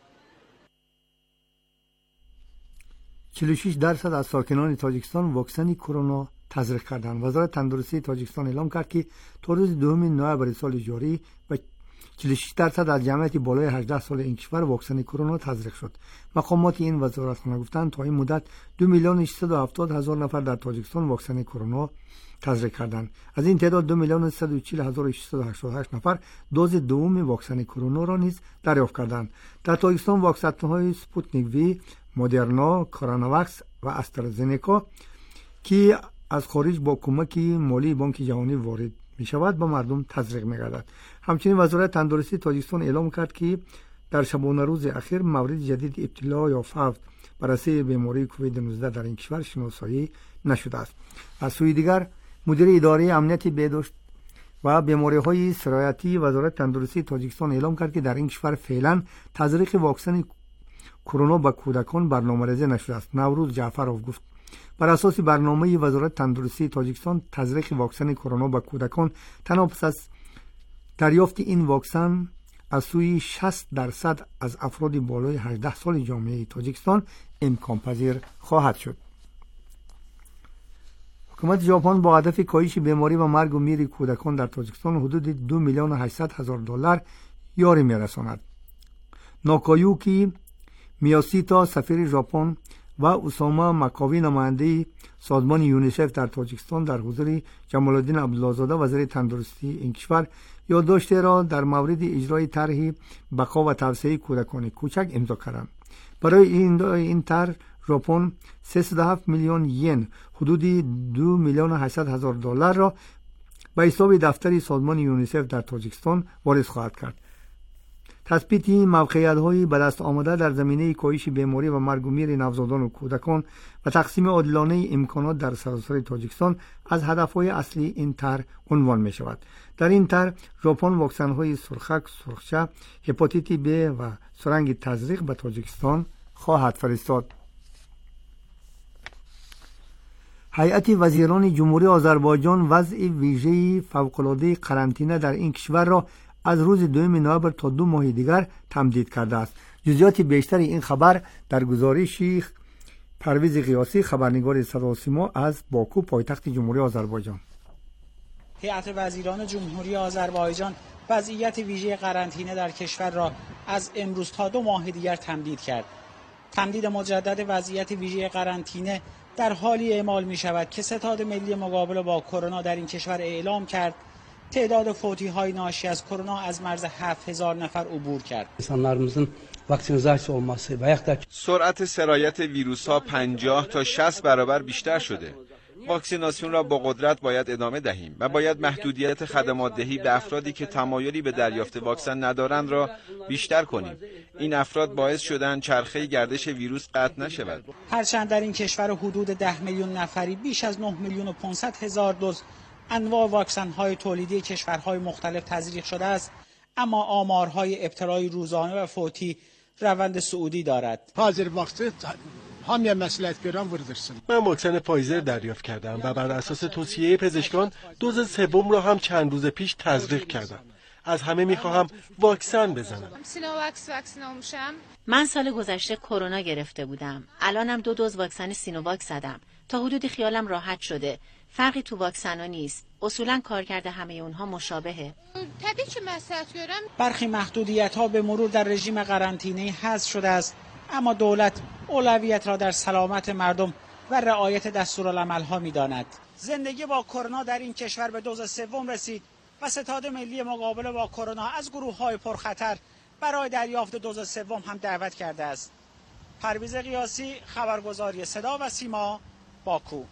46% از ساکنان تاجیکستان واکسن کرونا تزریق کردند. وزارت تندرستی تاجیکستان اعلام کرد که تا روز 2 نوامبر سال جاری و 46% از جمعیت بالای 18 سال این کشور واکسن کرونا تزریق شد. مقامات این وزارتخانه گفتند تا این مدت 2,670,000 نفر در تاجیکستان واکسن کرونا تزریق کردند. از این تعداد 2,140,688 نفر دوز دوم واکسن کرونا را نیز دریافت کردند. در تاجیکستان واکسن‌های سپوتنیک وی، مدرنا، کوروناواکس و استرازنیکا که از خارج با کمک مالی بانک جهانی وارد می شود به مردم تزریق می گردد. همچنین وزارت تندرستی تاجیکستان اعلام کرد که در شبانه روز اخیر مورد جدید ابتلا یا فوت بر اثر بیماری کووید 19 در این کشور شناسایی نشده است. از سوی دیگر مدیر اداره امنیت بهداشت و بیماری‌های سرایتی وزارت تندرستی تاجیکستان اعلام کرد که در این کشور فعلا تزریق واکسن کرونا به کودکان برنامه‌ریزی نشده است. نوروز جعفرov گفت بر اساس برنامه وزارت تندرستی تاجیکستان تزریق واکسن کرونا به کودکان تنها پس از دریافت این واکسن از سوی 60% از افراد بالای 18 سال جامعه تاجیکستان امکان پذیر خواهد شد. حکومت ژاپن با هدف کاهش بیماری و مرگ و میر کودکان در تاجیکستان حدود 2,800,000 $، یاری می‌رساند. ناکایوکی میاسیتا سفیر ژاپن و اسامه مکاوی نماینده سازمان یونیسف در تاجیکستان در حضور جمال الدین عبدالله‌زاده وزیر تندرستی این کشور یادداشتی را در مورد اجرای طرح بقا و توسعه کودکان کوچک امضا کردند. برای این طرح ژاپن 307 میلیون ین حدود 2,800,000 $ را به حساب دفتر سازمان یونیسف در تاجیکستان واریز خواهد کرد. تثبیت موقعیت‌های به دست آمده در زمینه کاهش بیماری و مرگ و میر نوزادان و کودکان و تقسیم عادلانه امکانات در سراسر تاجیکستان از هدف‌های اصلی این طرح عنوان می‌شود. در این طرح ژاپن واکسن‌های سرخک، سرخچه، هپاتیت B و سرنگ تزریق به تاجیکستان خواهد فرستاد. هیئت وزیران جمهوری آذربایجان وضع ویژه فوق‌العاده قرنطینه در این کشور را از روز 2 نوامبر تا 2 ماه دیگر تمدید کرده است. جزئیات بیشتر این خبر در گزارش پرویز قیاسی، خبرنگار صدا و سیما از باکو، پایتخت جمهوری آذربایجان. هیئت وزیران جمهوری آذربایجان وضعیت ویژه قرنطینه در کشور را از امروز تا 2 ماه دیگر تمدید کرد. تمدید مجدد وضعیت ویژه قرنطینه در حالی اعمال می شود که ستاد ملی مقابله با کرونا در این کشور اعلام کرد تعداد فوتی‌های ناشی از کرونا از مرز 7,000 نفر عبور کرد. سرعت سرایت ویروس‌ها 50 تا 60 برابر بیشتر شده. واکسیناسیون را با قدرت باید ادامه دهیم و باید محدودیت خدمات دهی به افرادی که تمایلی به دریافت واکسن ندارند را بیشتر کنیم. این افراد باعث شدن چرخه گردش ویروس قطع نشود. هرچند در این کشور حدود 10 میلیون نفری بیش از 9,500,000 دوز انواع واکسن‌های تولیدی کشورهای مختلف تزریق شده است، اما آمارهای ابتلای روزانه و فوتی روند صعودی دارد. من واکسن فایزر دریافت کردم و بر اساس توصیه پزشکان دوز سوم را هم چند روز پیش تزریق کردم. از همه میخواهم واکسن بزنم. من سال گذشته کرونا گرفته بودم. الانم 2 دوز واکسن سینوواک زدم. تا حدودی خیالم راحت شده. فرقی تو واکسن‌ها نیست. اصولاً کارکرد همه اونها مشابهه. برخی محدودیت‌ها به مرور در رژیم قرنطینه حذف شده است، اما دولت اولویت را در سلامت مردم و رعایت دستورالعمل‌ها می‌داند. زندگی با کرونا در این کشور به دوز سوم رسید و ستاد ملی مقابله با کرونا از گروه‌های پرخطر برای دریافت دوز سوم هم دعوت کرده است. پرویز قیاسی، خبرگزاری صدا و سیما، باکو.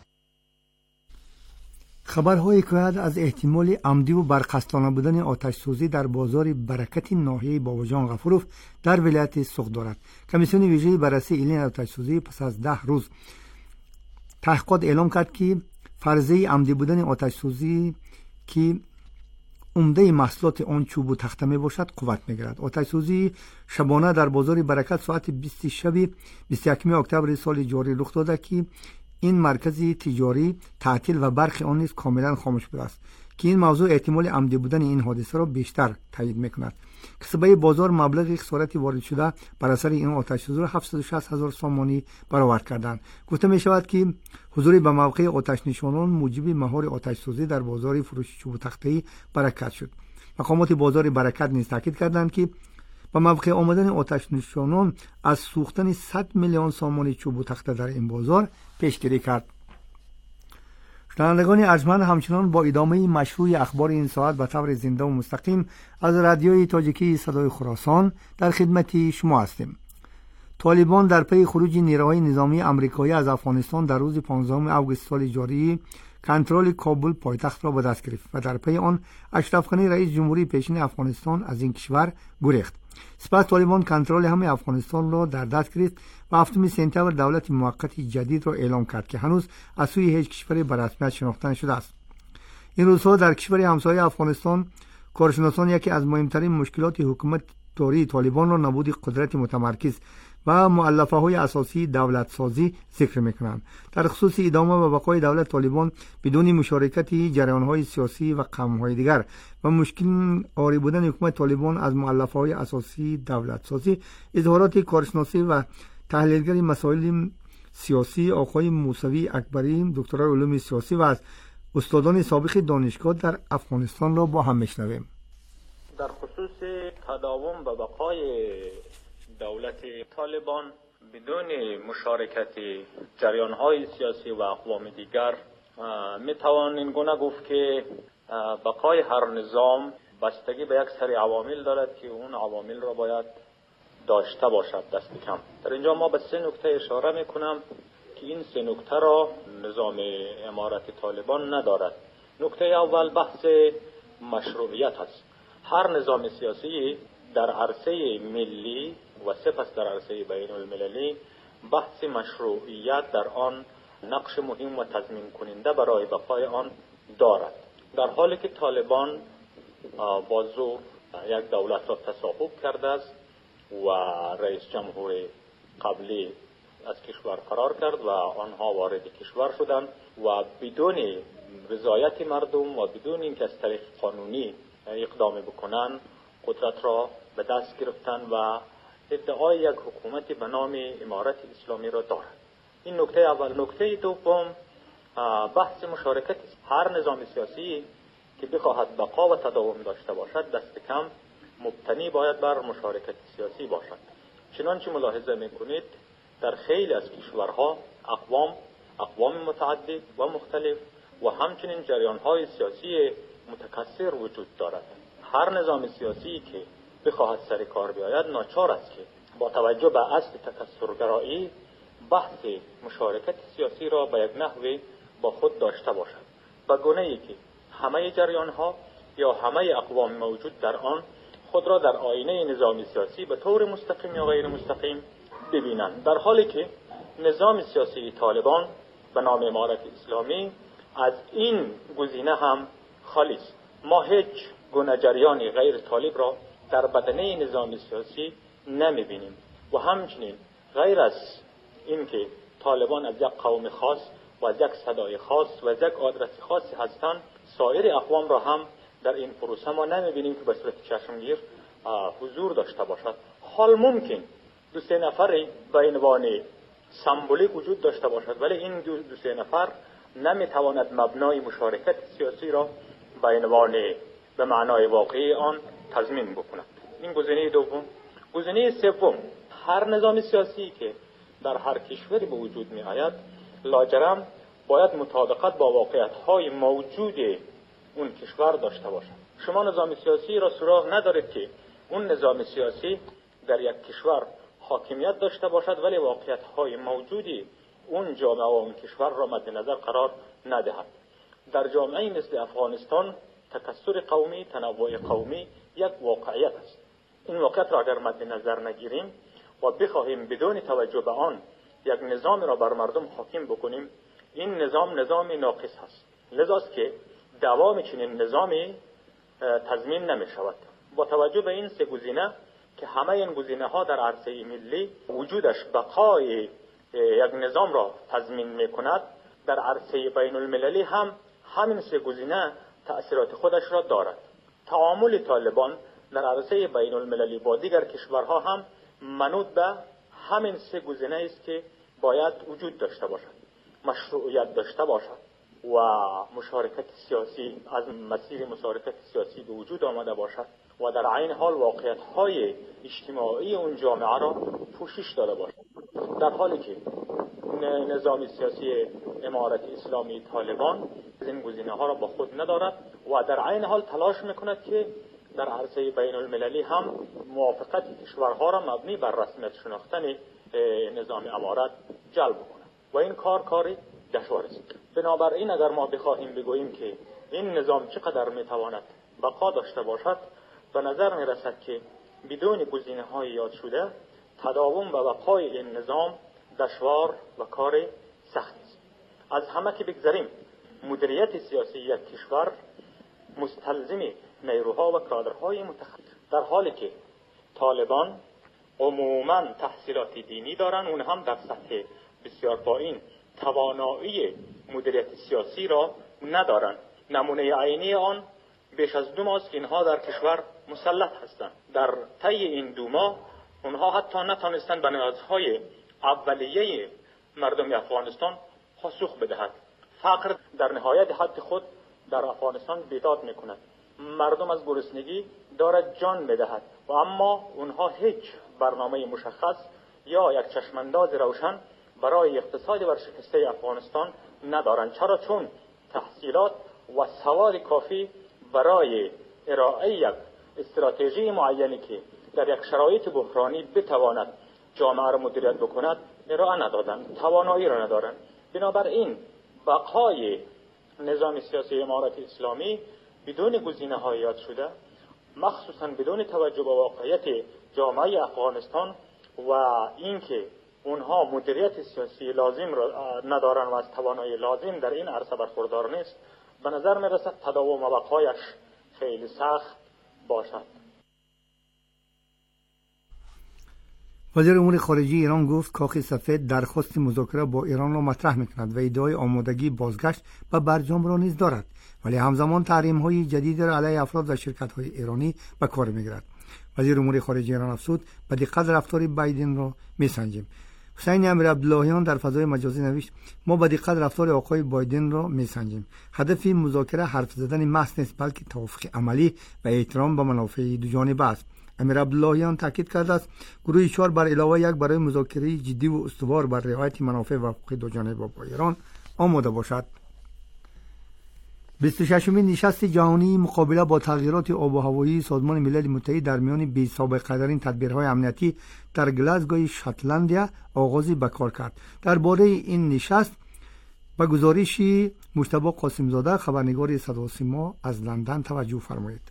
خبرهای حکایت از احتمال عمدی و برقصدانه بودن آتش‌سوزی در بازار برکت ناحیه باباجان غفوروف در ولایت سوق دارد. کمیسیون ویژه بررسی علل آتش‌سوزی پس از 10 روز تحقیقات اعلام کرد که فرضیه عمدی بودن آتش‌سوزی که عمده محصولات آن چوب و تخته می باشد قوت می گیرد. آتش‌سوزی شبانه در بازار برکت ساعت 20 شب 21 اکتبر سال جاری رخ داده که این مرکز تجاری تعطیل و برخی آن نیز کاملا خاموش بوده است که این موضوع احتمال عمدی بودن این حادثه را بیشتر تایید میکند. کسبه بازار مبلغ خسارتی وارد شده بر اثر این آتش‌سوزی را 760,000 سامانی برآورد کردند. گفته می شود که حضور به موقع آتش نشانان موجب مهار آتش‌سوزی در بازار فروش چوب و تخته‌ای برکت شد. مقامات بازار برکت نیز تاکید کردند که با موقع آمدن آتش نشانان از سوختن 100 میلیون سامان چوب و تخته در این بازار پیشگیری کرد. شنوندگان ارجمند، همچنان با ادامه مشروع اخبار این ساعت به طور زنده و مستقیم از رادیوی تاجیکی صدای خراسان در خدمت شما هستیم. طالبان در پی خروج نیروهای نظامی آمریکایی از افغانستان در روز 15 آگوست سال جاری کنترل کابل پایتخت را به دست گرفت و در پی آن اشرف غنی رئیس جمهوری پیشین افغانستان از این کشور گریخت. سپس طالبان کنترل همه افغانستان را در دست گرفت و 7 سپتامبر دولت موقت جدید را اعلام کرد که هنوز از سوی هیچ کشوری به رسمیت شناخته نشده است. این روزها در کشور همسایه افغانستان کارشناسان یکی از مهمترین مشکلات حکومت داری طالبان را نبود قدرت متمرکز و مؤلفه های اساسی دولت سازی ذکر میکنند. در خصوص ادامه و بقای دولت طالبان بدون مشارکت جریان های سیاسی و قوم های دیگر و مشکل عاری بودن حکومت طالبان از مؤلفه های اساسی دولت سازی، اظهارات کارشناسی و تحلیلگر مسائل سیاسی آقای موسوی اکبری، دکترای علوم سیاسی و از استادان سابق دانشگاه در افغانستان را با هم میشنویم. در خصوص تداوم و بقای دولت طالبان بدون مشارکت جریان‌های سیاسی و اقوام دیگر میتوان این گونه گفت که بقای هر نظام بستگی به یک سری عوامل دارد که اون عوامل را باید داشته باشد. دست کم در اینجا ما به 3 نکته اشاره میکنم که این 3 نکته را نظام امارت طالبان ندارد. نکته اول بحث مشروعیت است. هر نظام سیاسی در عرصه ملی و سپس در عرصه بین المللی بحث مشروعیت در آن نقش مهم و تضمین کننده برای بقای آن دارد. در حالی که طالبان با زور یک دولت را تصاحب کرده است و رئیس جمهور قبلی از کشور فرار کرد و آنها وارد کشور شدند و بدون رضایت مردم و بدون اینکه از طریق قانونی اقدام بکنند قدرت را به دست گرفتن و ادعای یک حکومت به نام امارت اسلامی را دارد. این نکته اول. نکته دوم بحث مشارکت. هر نظام سیاسی که بخواهد بقا و تداوم داشته باشد دست کم مبتنی باید بر مشارکت سیاسی باشد. چنانچه ملاحظه میکنید در خیلی از کشورها اقوام متعدد و مختلف و همچنین جریان‌های سیاسی متکثر وجود دارد. هر نظام سیاسی که بخواهد سر کار بیاید ناچار است که با توجه به اصل تکثرگرایی بحث مشارکت سیاسی را به یک نحوی با خود داشته باشد، به گونه‌ای که همه جریان‌ها یا همه اقوام موجود در آن خود را در آینه نظام سیاسی به طور مستقیم یا غیر مستقیم ببینند. در حالی که نظام سیاسی طالبان به نام امارت اسلامی از این گزینه هم خالی است. ما هیچ گونه جریانی غیر طالب را در بدنه نظام سیاسی نمی‌بینیم و همچنین غیر از اینکه طالبان از یک قوم خاص و از یک صدای خاص و از یک آدرس خاصی هستند، سایر اقوام را هم در این پروسه ما نمی‌بینیم که به صورت چشمگیر حضور داشته باشد. حال ممکن 2-3 نفر به عنوان سمبولیک وجود داشته باشد، ولی این 2-3 نفر نمیتواند مبنای مشارکت سیاسی را به معنای واقعی آن تضمین بکند. این گزینه دوم. گزینه سوم، هر نظام سیاسی که در هر کشوری به وجود می آید لاجرم باید مطابقت با واقعیت‌های موجود اون کشور داشته باشد. شما نظام سیاسی را سراغ ندارید که اون نظام سیاسی در یک کشور حاکمیت داشته باشد ولی واقعیت‌های موجودی اون جامعه و اون کشور را مد نظر قرار ندهد. در جامعه مثل افغانستان تکثر قومی، تنوع قومی یک واقعیت است. این واقعیت را اگر مد نظر نگیریم و بخواهیم بدون توجه به آن یک نظام را بر مردم حاکم بکنیم، این نظام ناقص است. لذاست که دوام چنین نظامی تضمین نمی شود. با توجه به این 3 گزینه که همه این گزینه ها در عرصه ملی وجودش بقای یک نظام را تضمین می کند، در عرصه بین المللی هم همین 3 گزینه تأثیرات خودش را دارد. تعامل طالبان در عرصه بین المللی با دیگر کشورها هم منوط به همین 3 گزینه است که باید وجود داشته باشد. مشروعیت داشته باشد و مشارکت سیاسی از مسیر مشارکت سیاسی به وجود آمده باشد و در عین حال واقعیت‌های اجتماعی اون جامعه را پوشش داده باشد. در حالی که نظام سیاسی امارت اسلامی طالبان این گزینه‌ها را با خود ندارد و در عین حال تلاش می‌کند که در عرصه بین المللی هم موافقت کشورها را مبنی بر رسمیت شناختن نظام امارت جلب کند و این کاری دشوار است. بنابراین اگر ما بخواهیم بگوییم که این نظام چقدر میتواند بقا داشته باشد، به نظر میرسد که بدون گزینه‌های یاد شده تداوم و بقای این نظام دشوار و کار سخت است. از همه که بگذریم، مدیریت سیاسی یک کشور مستلزم نیروها و کادرهای متخصص، در حالی که طالبان عموما تحصیلات دینی دارن، اون هم در سطح بسیار پایین، توانایی مدیریت سیاسی را ندارن. نمونه عینی آن بیش از 2 ماه است که اینها در کشور مسلط هستند. در طی این 2 ماه اونها حتی نتانستند به نیازهای اولیه مردم افغانستان پاسخ بدهد. فقر در نهایت حد خود در افغانستان بیداد میکند. مردم از گرسنگی دارد جان میدهد و اما اونها هیچ برنامه مشخص یا یک چشمانداز روشن برای اقتصاد ورشکسته افغانستان ندارند. چرا؟ چون تحصیلات و سواد کافی برای ارائه یک استراتژی معینی که در یک شرایط بحرانی بتواند جامعه را مدیریت بکند ارائه ندادند، توانایی را ندارند. بنابراین بقای نظام سیاسی امارت اسلامی بدون گزینه‌های یاد شده، مخصوصا بدون توجه به واقعیت جامعه افغانستان و اینکه اونها مدیریت سیاسی لازم را ندارن و از توانایی لازم در این عرصه برخوردار نیست، به نظر میرسد تداوم و بقایش خیلی سخت باشد. وزیر امور خارجه ایران گفت کاخ سفید درخواست مذاکره با ایران را مطرح میکند و ادعای آمادگی بازگشت به برجام را نیز دارد، ولی همزمان تحریم‌های جدید را علیه افراد و شرکت‌های ایرانی به کار میگیرد. وزیر امور خارجه ایران افزود به دقت رفتار بایدن را میسنجیم. حسین امیرعبداللهیان در فضای مجازی نوشت ما با دقت رفتار آقای بایدن را میسنجیم. هدف مذاکره حرف زدن محض نیست، بلکه توافق عملی و احترام به منافع دو جانبه است. امیرعبداللهیان تاکید کرده است گروه 4 بر علاوه 1 برای مذاکره جدی و استوار بر رعایت منافع و حقوق دو جانبه با ایران آماده باشد. 26مین نشست جهانی مقابله با تغییرات آب و هوایی سازمان ملل متحد در میان بی سابقه ترین تدبیرهای امنیتی در گلاسگوی شاتلندیا آغاز به کار کرد. درباره این نشست به گزارش مجتبی قاسمزاده خبرنگار صدا و سیما از لندن توجه فرمایید.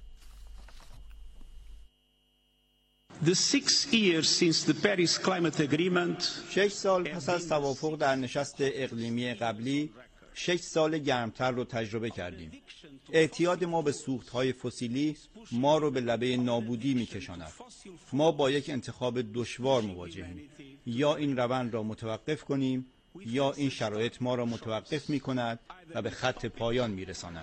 6 سال پس از توافق در نشست اقلیمی قبلی 6 سال گرمتر رو تجربه کردیم. اعتیاد ما به سوختهای فسیلی ما رو به لبه نابودی میکشاند. ما با یک انتخاب دشوار مواجهیم. یا این روند را متوقف کنیم یا این شرایط ما را متوقف میکند و به خط پایان میرساند.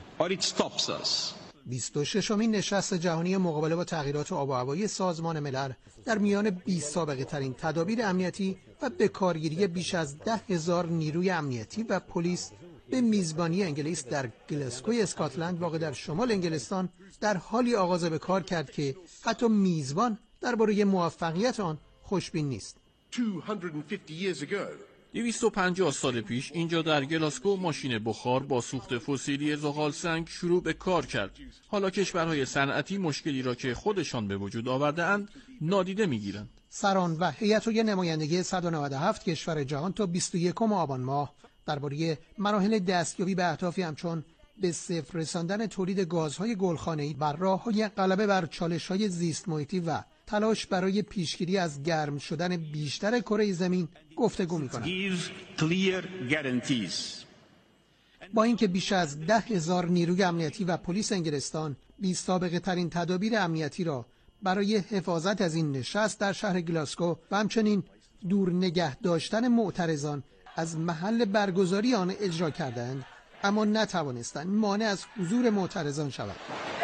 26مین نشست جهانی مقابله با تغییرات آب و هوایی سازمان ملل در میان 20 سابقه ترین تدابیر امنیتی و به کارگیری بیش از 10,000 نیروی امنیتی و پلیس به میزبانی انگلیس در گلاسگوی اسکاتلند واقع در شمال انگلستان در حالی آغاز به کار کرد که حتی میزبان درباره موفقیت آن خوشبین نیست. 250 سال پیش اینجا در گلاسگو ماشین بخار با سوخت فسیلی زغال سنگ شروع به کار کرد. حالا کشورهای صنعتی مشکلی را که خودشان به وجود آورده اند نادیده میگیرند. سران و هیئت نمایندگی 197 کشور جهان تا 21 آبان ماه درباره مراحل دستیابی به اهدافی همچون به صفر رساندن تولید گازهای گلخانه‌ای بر راه‌های غلبه بر چالش‌های زیست محیطی و تلاش برای پیشگیری از گرم شدن بیشتر کره زمین گفتگو می‌کنند. با اینکه بیش از 10,000 نیروی امنیتی و پلیس انگلستان بی سابقه ترین تدابیر امنیتی را برای حفاظت از این نشست در شهر گلاسگو و همچنین دور نگه داشتن معترضان از محل برگزاری آن اجرا کردند، اما نتوانستند مانع از حضور معترضان شوند.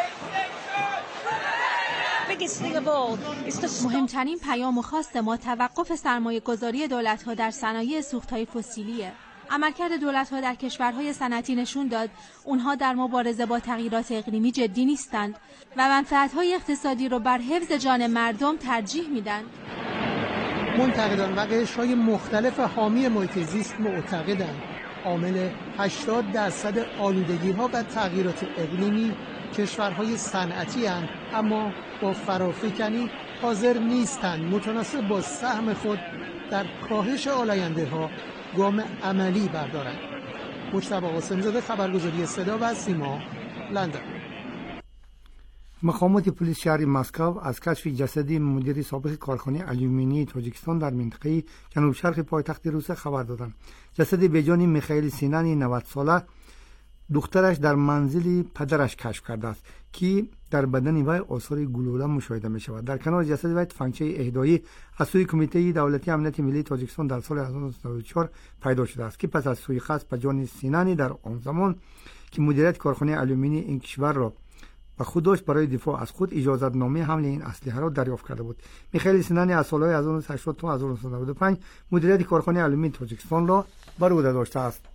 مهمترین پیام و خواست ما توقف سرمایه‌گذاری دولت‌ها در صنایع سوخت‌های فسیلیه. عملکرد دولت‌ها در کشورهای صنعتی نشون داد اونها در مبارزه با تغییرات اقلیمی جدی نیستند و منفعت‌های اقتصادی رو بر حفظ جان مردم ترجیح میدن. منتقدان و قشرهای مختلف حامی محیط زیست معتقدند عامل 80% آلودگی‌ها و تغییرات اقلیمی کشورهای صنعتی اند، اما با فرافکنی حاضر نیستند متناسب با سهم خود در کاهش آلاینده‌ها گام عملی بردارند. مجتبی قاسم‌زاده خبرگزاری صدا و سیما، لندن. مقامات پلیس شهر مسکو از کشف جسد مدیر سابق کارخانه آلومینی تاجیکستان در منطقه جنوب شرق پایتخت روسیه خبر دادند. جسد بجان میخائیل سینانی 90 ساله دخترش در منزل پدرش کشف کرده است که در بدن وی آثار گلوله مشاهده می شود. در کنار جسد وی تفنگچه اهدایی از سوی کمیته دولتی امنیت ملی تاجیکستان در سال 1994 پیدا شده است که پس از سوء قصد به جان سینانی در آن زمان که مدیریت کارخانه آلومینی این کشور را و خود داشت برای دفاع از خود اجازت نامه حمل این اسلحه را دریافت کرده بود. میخائیل سینانی از سالهای 1980 تا 1995 مدیریت کارخانه آلومینی تاجیکستان را بر عهده داشته است.